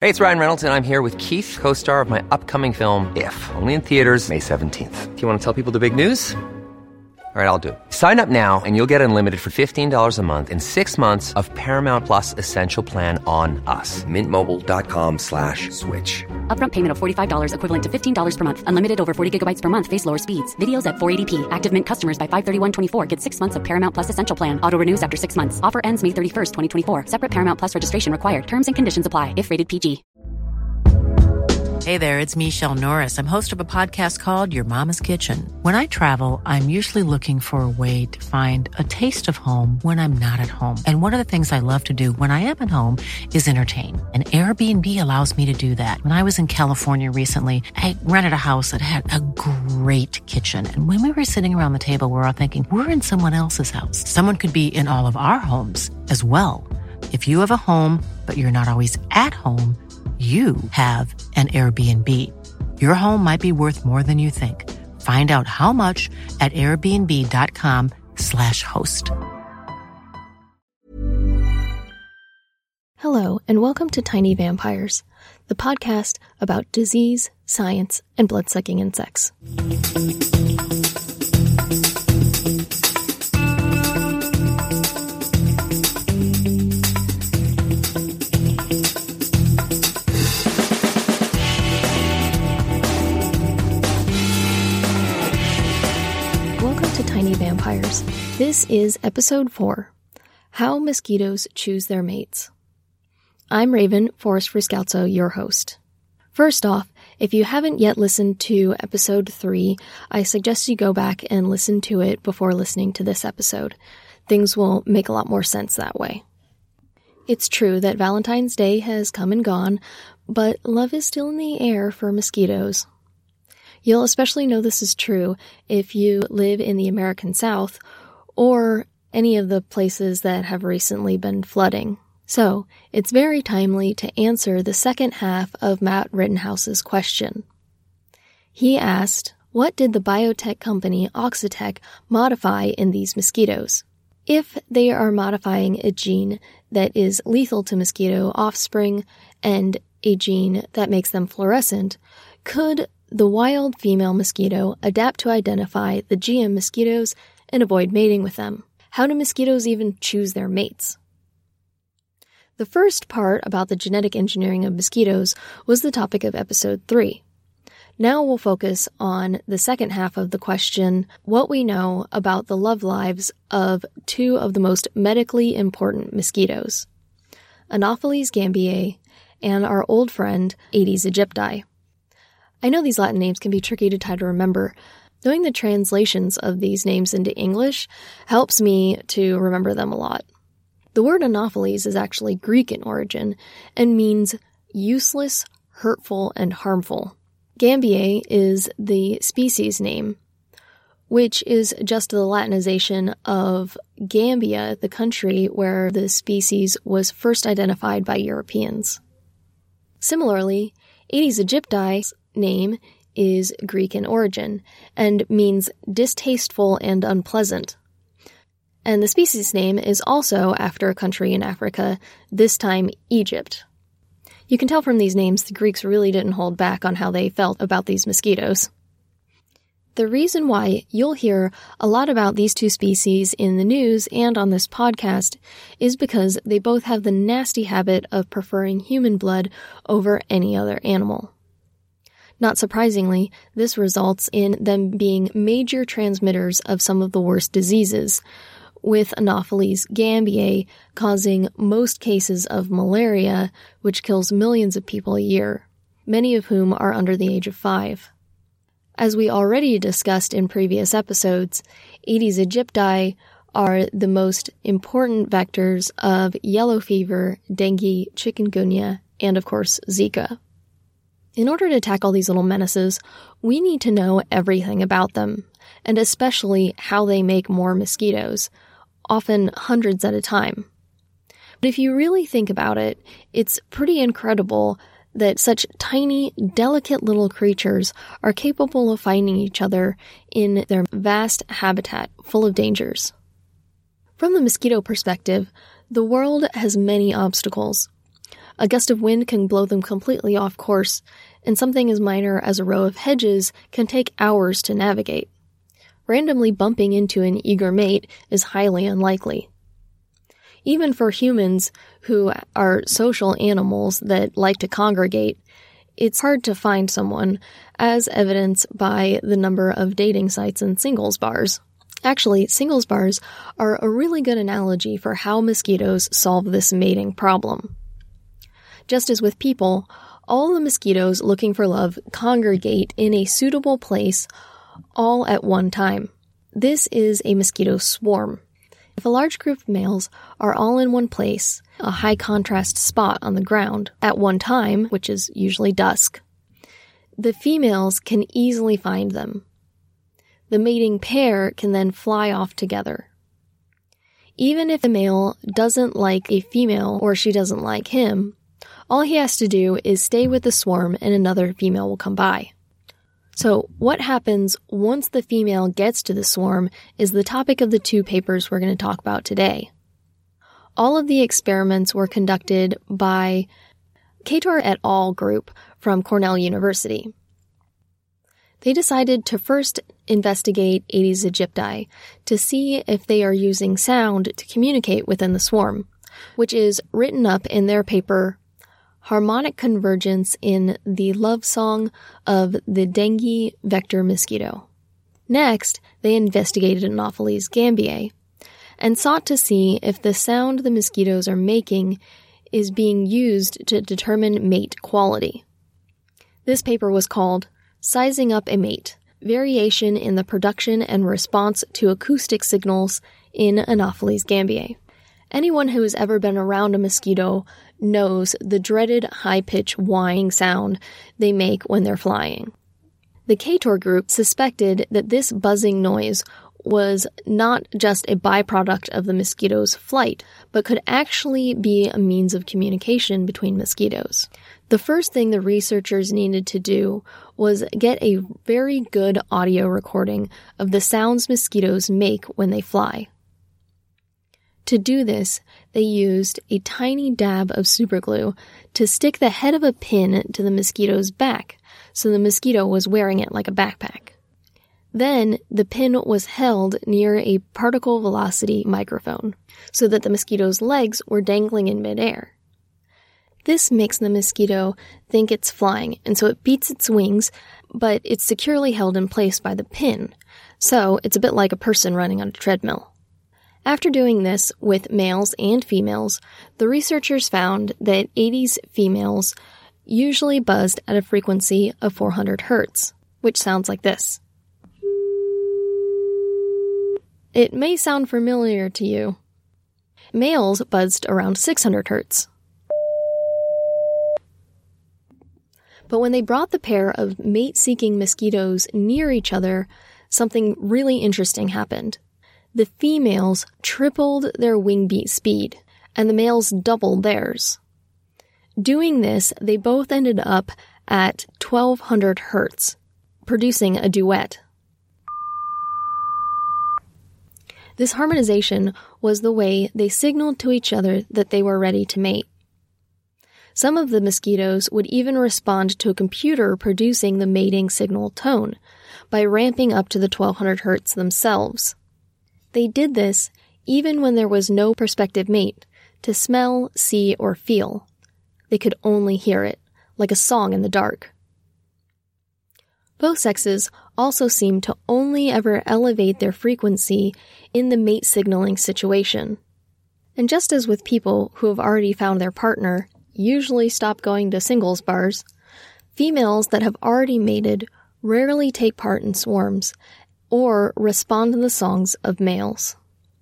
Hey, it's Ryan Reynolds, and I'm here with Keith, co-star of my upcoming film, If, only in theaters May 17th. Do you want to tell people the big news? All right, I'll do it. Sign up now and you'll get unlimited for $15 a month and 6 months of Paramount Plus Essential Plan on us. MintMobile.com/switch. Upfront payment of $45 equivalent to $15 per month. Unlimited over 40 gigabytes per month. Face lower speeds. Videos at 480p. Active Mint customers by 531.24 get 6 months of Paramount Plus Essential Plan. Auto renews after 6 months. Offer ends May 31st, 2024. Separate Paramount Plus registration required. Terms and conditions apply if rated PG. Hey there, it's Michelle Norris. I'm host of a podcast called Your Mama's Kitchen. When I travel, I'm usually looking for a way to find a taste of home when I'm not at home. And one of the things I love to do when I am at home is entertain. And Airbnb allows me to do that. When I was in California recently, I rented a house that had a great kitchen. And when we were sitting around the table, we were all thinking, we're in someone else's house. Someone could be in all of our homes as well. If you have a home, but you're not always at home, you have an Airbnb. Your home might be worth more than you think. Find out how much at airbnb.com/host. Hello, and welcome to Tiny Vampires, the podcast about disease, science, and blood-sucking insects. Tiny Vampires. This is episode 4, How Mosquitoes Choose Their Mates. I'm Raven, Forrest Friscalzo, your host. First off, if you haven't yet listened to episode 3, I suggest you go back and listen to it before listening to this episode. Things will make a lot more sense that way. It's true that Valentine's Day has come and gone, but love is still in the air for mosquitoes. You'll especially know this is true if you live in the American South or any of the places that have recently been flooding. So, it's very timely to answer the second half of Matt Rittenhouse's question. He asked, what did the biotech company Oxitec modify in these mosquitoes? If they are modifying a gene that is lethal to mosquito offspring and a gene that makes them fluorescent, could the wild female mosquito adapt to identify the GM mosquitoes and avoid mating with them? How do mosquitoes even choose their mates? The first part about the genetic engineering of mosquitoes was the topic of episode 3. Now we'll focus on the second half of the question, what we know about the love lives of two of the most medically important mosquitoes, Anopheles gambiae and our old friend Aedes aegypti. I know these Latin names can be tricky to try to remember. Knowing the translations of these names into English helps me to remember them a lot. The word Anopheles is actually Greek in origin and means useless, hurtful, and harmful. Gambiae is the species name, which is just the Latinization of Gambia, the country where the species was first identified by Europeans. Similarly, Aedes aegypti's name is Greek in origin and means distasteful and unpleasant. And the species name is also after a country in Africa, this time Egypt. You can tell from these names the Greeks really didn't hold back on how they felt about these mosquitoes. The reason why you'll hear a lot about these two species in the news and on this podcast is because they both have the nasty habit of preferring human blood over any other animal. Not surprisingly, this results in them being major transmitters of some of the worst diseases, with Anopheles gambiae causing most cases of malaria, which kills millions of people a year, many of whom are under the age of 5. As we already discussed in previous episodes, Aedes aegypti are the most important vectors of yellow fever, dengue, chikungunya, and of course, Zika. In order to tackle these little menaces, we need to know everything about them, and especially how they make more mosquitoes, often hundreds at a time. But if you really think about it, it's pretty incredible that such tiny, delicate little creatures are capable of finding each other in their vast habitat full of dangers. From the mosquito perspective, the world has many obstacles. A gust of wind can blow them completely off course, and something as minor as a row of hedges can take hours to navigate. Randomly bumping into an eager mate is highly unlikely. Even for humans who are social animals that like to congregate, it's hard to find someone, as evidenced by the number of dating sites and singles bars. Actually, singles bars are a really good analogy for how mosquitoes solve this mating problem. Just as with people, all the mosquitoes looking for love congregate in a suitable place all at one time. This is a mosquito swarm. If a large group of males are all in one place, a high-contrast spot on the ground, at one time, which is usually dusk, the females can easily find them. The mating pair can then fly off together. Even if the male doesn't like a female or she doesn't like him, all he has to do is stay with the swarm and another female will come by. So what happens once the female gets to the swarm is the topic of the 2 papers we're going to talk about today. All of the experiments were conducted by Cator et al. Group from Cornell University. They decided to first investigate Aedes aegypti to see if they are using sound to communicate within the swarm, which is written up in their paper, Harmonic Convergence in the Love Song of the Dengue Vector Mosquito. Next, they investigated Anopheles gambiae and sought to see if the sound the mosquitoes are making is being used to determine mate quality. This paper was called Sizing Up a Mate, Variation in the Production and Response to Acoustic Signals in Anopheles gambiae. Anyone who has ever been around a mosquito knows the dreaded high-pitched whining sound they make when they're flying. The Cator group suspected that this buzzing noise was not just a byproduct of the mosquito's flight, but could actually be a means of communication between mosquitoes. The first thing the researchers needed to do was get a very good audio recording of the sounds mosquitoes make when they fly. To do this, they used a tiny dab of superglue to stick the head of a pin to the mosquito's back, so the mosquito was wearing it like a backpack. Then, the pin was held near a particle velocity microphone, so that the mosquito's legs were dangling in midair. This makes the mosquito think it's flying, and so it beats its wings, but it's securely held in place by the pin, so it's a bit like a person running on a treadmill. After doing this with males and females, the researchers found that Aedes females usually buzzed at a frequency of 400 hertz, which sounds like this. It may sound familiar to you. Males buzzed around 600 hertz. But when they brought the pair of mate-seeking mosquitoes near each other, something really interesting happened. The females tripled their wing beat speed, and the males doubled theirs. Doing this, they both ended up at 1200 hertz, producing a duet. This harmonization was the way they signaled to each other that they were ready to mate. Some of the mosquitoes would even respond to a computer producing the mating signal tone by ramping up to the 1200 hertz themselves. They did this even when there was no prospective mate to smell, see, or feel. They could only hear it, like a song in the dark. Both sexes also seem to only ever elevate their frequency in the mate signaling situation. And just as with people who have already found their partner usually stop going to singles bars, females that have already mated rarely take part in swarms or respond to the songs of males.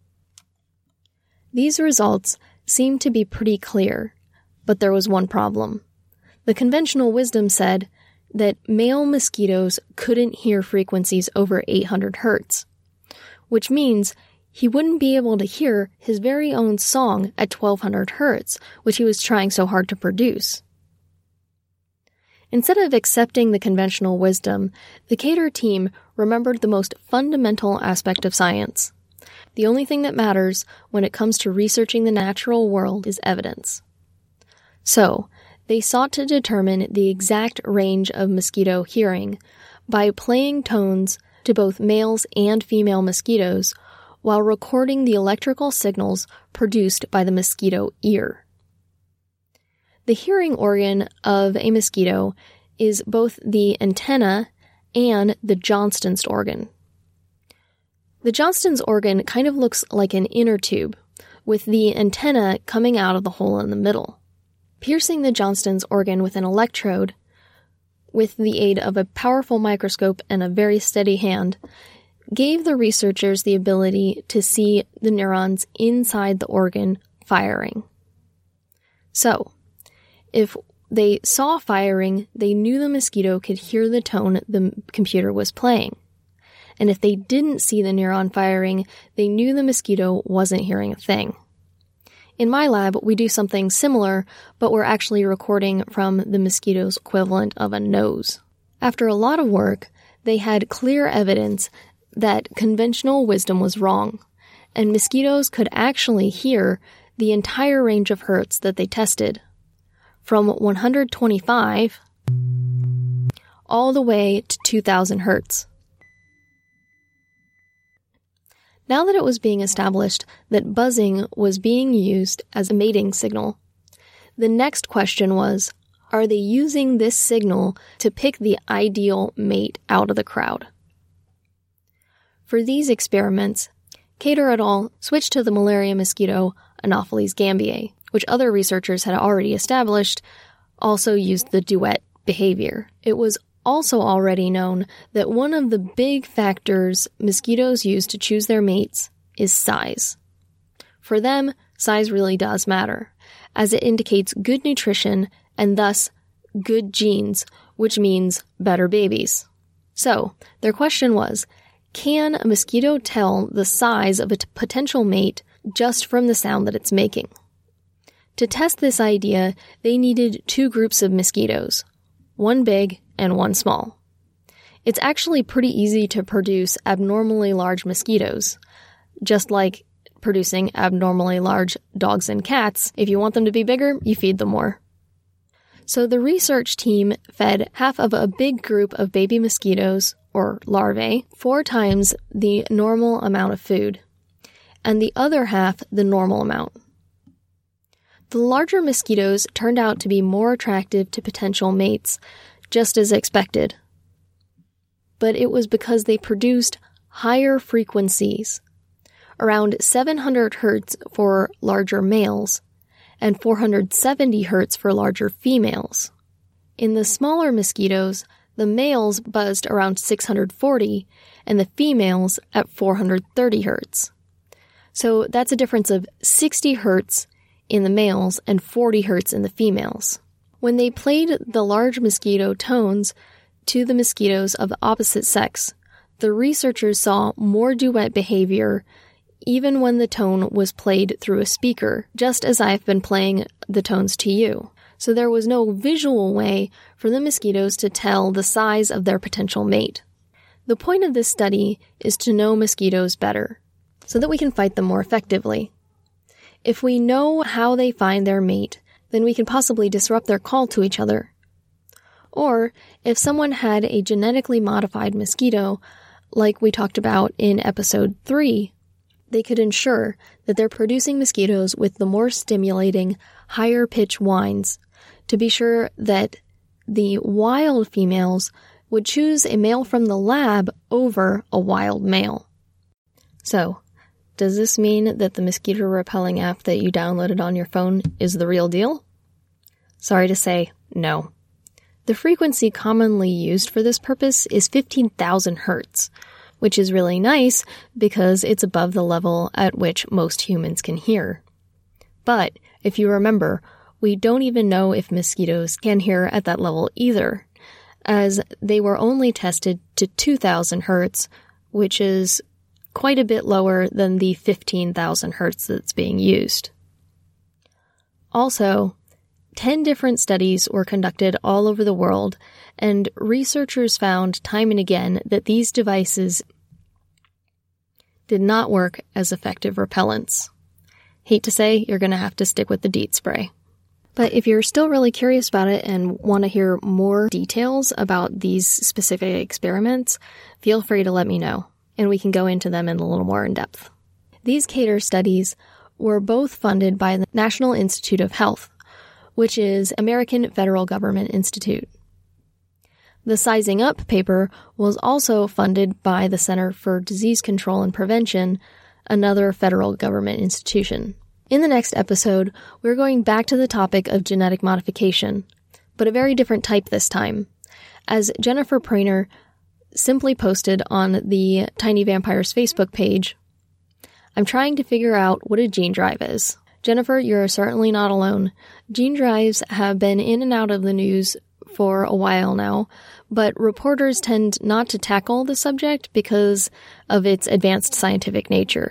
These results seemed to be pretty clear, but there was one problem. The conventional wisdom said that male mosquitoes couldn't hear frequencies over 800 hertz, which means he wouldn't be able to hear his very own song at 1200 hertz, which he was trying so hard to produce. Instead of accepting the conventional wisdom, the Cator team remembered the most fundamental aspect of science. The only thing that matters when it comes to researching the natural world is evidence. So, they sought to determine the exact range of mosquito hearing by playing tones to both males and female mosquitoes while recording the electrical signals produced by the mosquito ear. The hearing organ of a mosquito is both the antenna and the Johnston's organ. The Johnston's organ kind of looks like an inner tube, with the antenna coming out of the hole in the middle. Piercing the Johnston's organ with an electrode, with the aid of a powerful microscope and a very steady hand, gave the researchers the ability to see the neurons inside the organ firing. So, if they saw firing, they knew the mosquito could hear the tone the computer was playing. And if they didn't see the neuron firing, they knew the mosquito wasn't hearing a thing. In my lab, we do something similar, but we're actually recording from the mosquito's equivalent of a nose. After a lot of work, they had clear evidence that conventional wisdom was wrong, and mosquitoes could actually hear the entire range of hertz that they tested, from 125 all the way to 2000 hertz. Now that it was being established that buzzing was being used as a mating signal, the next question was, are they using this signal to pick the ideal mate out of the crowd? For these experiments, Cater et al. Switched to the malaria mosquito Anopheles gambiae, which other researchers had already established also used the duet behavior. It was also already known that one of the big factors mosquitoes use to choose their mates is size. For them, size really does matter, as it indicates good nutrition and thus good genes, which means better babies. So, their question was, can a mosquito tell the size of a potential mate just from the sound that it's making? To test this idea, they needed two groups of mosquitoes, one big and one small. It's actually pretty easy to produce abnormally large mosquitoes, just like producing abnormally large dogs and cats. If you want them to be bigger, you feed them more. So the research team fed half of a big group of baby mosquitoes, or larvae, 4 times the normal amount of food, and the other half the normal amount. The larger mosquitoes turned out to be more attractive to potential mates, just as expected. But it was because they produced higher frequencies, around 700 hertz for larger males, and 470 hertz for larger females. In the smaller mosquitoes, the males buzzed around 640, and the females at 430 hertz. So that's a difference of 60 hertz in the males and 40 hertz in the females. When they played the large mosquito tones to the mosquitoes of the opposite sex, the researchers saw more duet behavior even when the tone was played through a speaker, just as I've been playing the tones to you. So there was no visual way for the mosquitoes to tell the size of their potential mate. The point of this study is to know mosquitoes better, so that we can fight them more effectively. If we know how they find their mate, then we can possibly disrupt their call to each other. Or, if someone had a genetically modified mosquito, like we talked about in episode 3, they could ensure that they're producing mosquitoes with the more stimulating, higher pitch whines, to be sure that the wild females would choose a male from the lab over a wild male. So, does this mean that the mosquito repelling app that you downloaded on your phone is the real deal? Sorry to say, no. The frequency commonly used for this purpose is 15,000 hertz, which is really nice because it's above the level at which most humans can hear. But, if you remember, we don't even know if mosquitoes can hear at that level either, as they were only tested to 2,000 hertz, which is quite a bit lower than the 15,000 hertz that's being used. Also, 10 different studies were conducted all over the world, and researchers found time and again that these devices did not work as effective repellents. Hate to say, you're going to have to stick with the DEET spray. But if you're still really curious about it and want to hear more details about these specific experiments, feel free to let me know, and we can go into them in a little more in depth. These CATER studies were both funded by the National Institute of Health, which is American Federal Government Institute. The Sizing Up paper was also funded by the Center for Disease Control and Prevention, another federal government institution. In the next episode, we're going back to the topic of genetic modification, but a very different type this time. As Jennifer Prainer simply posted on the Tiny Vampires Facebook page, I'm trying to figure out what a gene drive is. Jennifer, you're certainly not alone. Gene drives have been in and out of the news for a while now, but reporters tend not to tackle the subject because of its advanced scientific nature.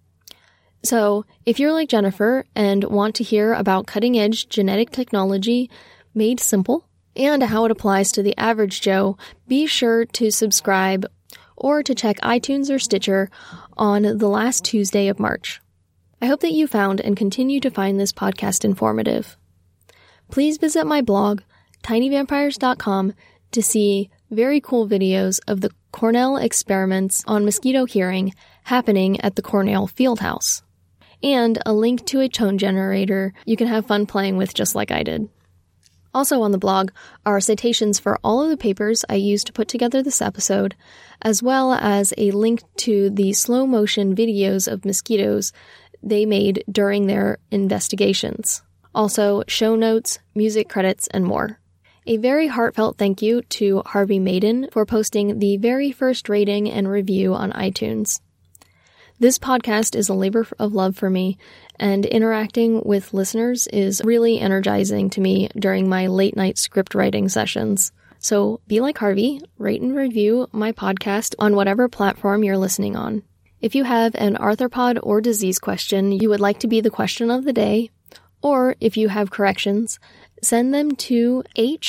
So, if you're like Jennifer and want to hear about cutting-edge genetic technology made simple and how it applies to the average Joe, be sure to subscribe or to check iTunes or Stitcher on the last Tuesday of March. I hope that you found and continue to find this podcast informative. Please visit my blog, tinyvampires.com, to see very cool videos of the Cornell experiments on mosquito hearing happening at the Cornell Fieldhouse, and a link to a tone generator you can have fun playing with just like I did. Also on the blog are citations for all of the papers I used to put together this episode, as well as a link to the slow-motion videos of mosquitoes they made during their investigations. Also, show notes, music credits, and more. A very heartfelt thank you to Harvey Maiden for posting the very first rating and review on iTunes. This podcast is a labor of love for me, and interacting with listeners is really energizing to me during my late-night script writing sessions. So be like Harvey, rate and review my podcast on whatever platform you're listening on. If you have an arthropod or disease question you would like to be the question of the day, or if you have corrections, send them to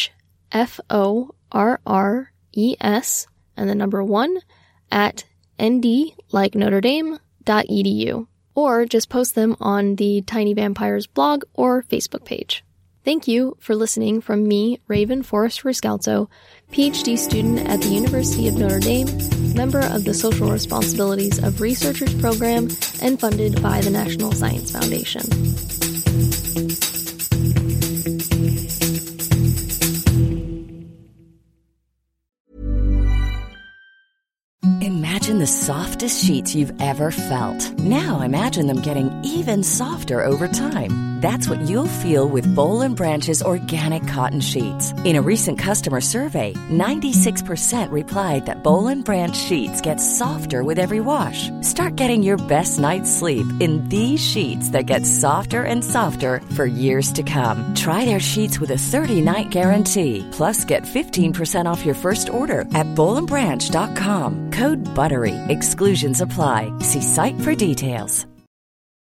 HFORRES and the number 1 at nd like Notre Dame.edu, or just post them on the Tiny Vampires blog or Facebook page. Thank you for listening from me, Raven Forrest Riscalzo, PhD student at the University of Notre Dame, member of the Social Responsibilities of Researchers program, and funded by the National Science Foundation. Imagine the softest sheets you've ever felt. Now imagine them getting even softer over time. That's what you'll feel with Boll & Branch's organic cotton sheets. In a recent customer survey, 96% replied that Boll & Branch sheets get softer with every wash. Start getting your best night's sleep in these sheets that get softer and softer for years to come. Try their sheets with a 30-night guarantee. Plus, get 15% off your first order at bollandbranch.com. Code BUTTERY. Exclusions apply. See site for details.